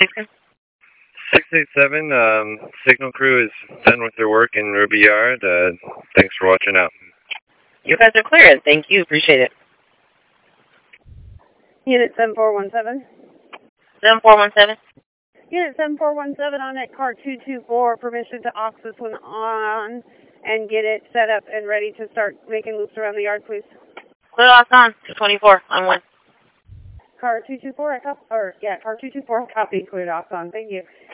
687, signal crew is done with their work in Ruby Yard. Thanks for watching out. You guys are clear. Thank you. Appreciate it. Unit 7417. 7417. Unit 7417 on that car 224. Permission to aux this one on and get it set up and ready to start making loops around the yard, please. Clear aux on. 224 on 1. Car 224, car 224, copy, cleared aux on. Thank you.